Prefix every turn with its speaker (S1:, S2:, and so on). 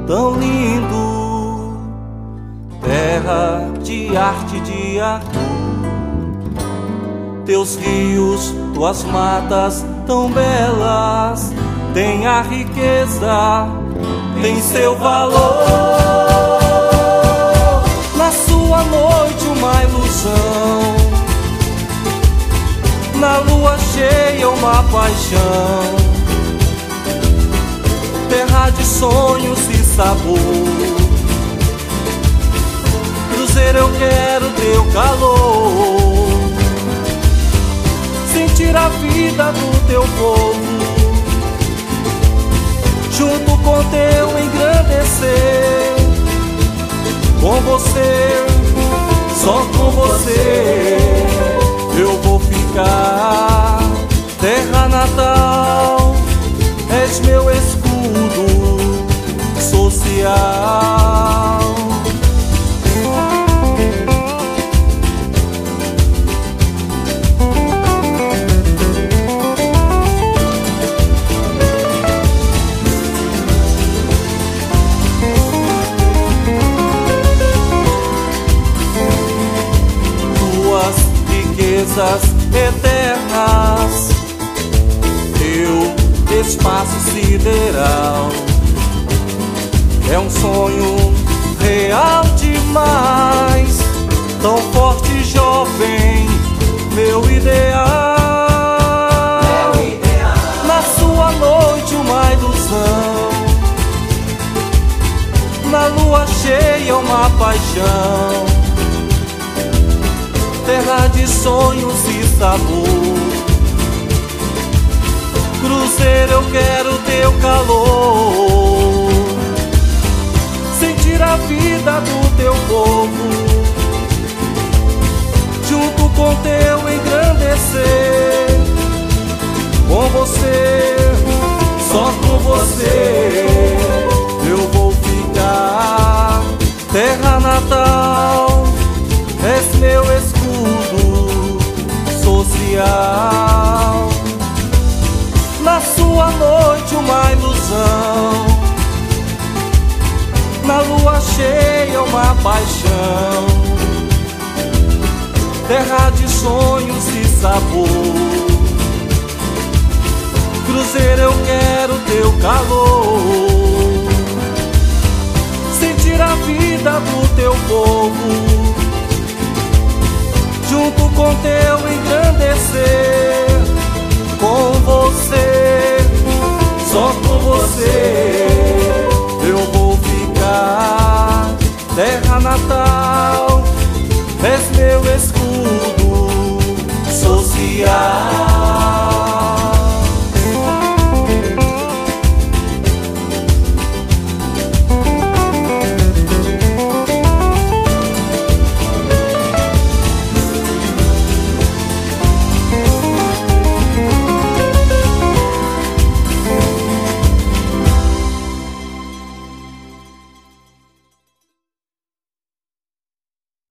S1: tão lindo, terra de arte, de Arthur. Teus rios, tuas matas tão belas, tem a riqueza, tem seu valor. Na sua noite uma ilusão, na lua cheia uma paixão, terra de sonhos e sabor. Cruzeiro, eu quero teu calor, sentir a vida do teu povo, junto com teu engrandecer. Com você, só com você, eu vou ficar. Terra natal, és meu escudo social. Eternas, teu espaço sideral é um sonho real demais, tão forte e jovem, meu ideal. Na sua noite uma ilusão, na lua cheia uma paixão, terra de sonhos e sabor. Cruzeiro, eu quero teu calor, sentir a vida do teu povo, junto com teu engrandecer. Com você, só com você, eu vou ficar. Terra natal, és meu escudo social. Na sua noite uma ilusão, na lua cheia uma paixão, terra de sonhos e sabor. Cruzeiro, eu quero teu calor, sentir a vida do teu povo, junto com teu engrandecer. Com você, só com você, eu vou ficar. Terra natal, és meu escudo social.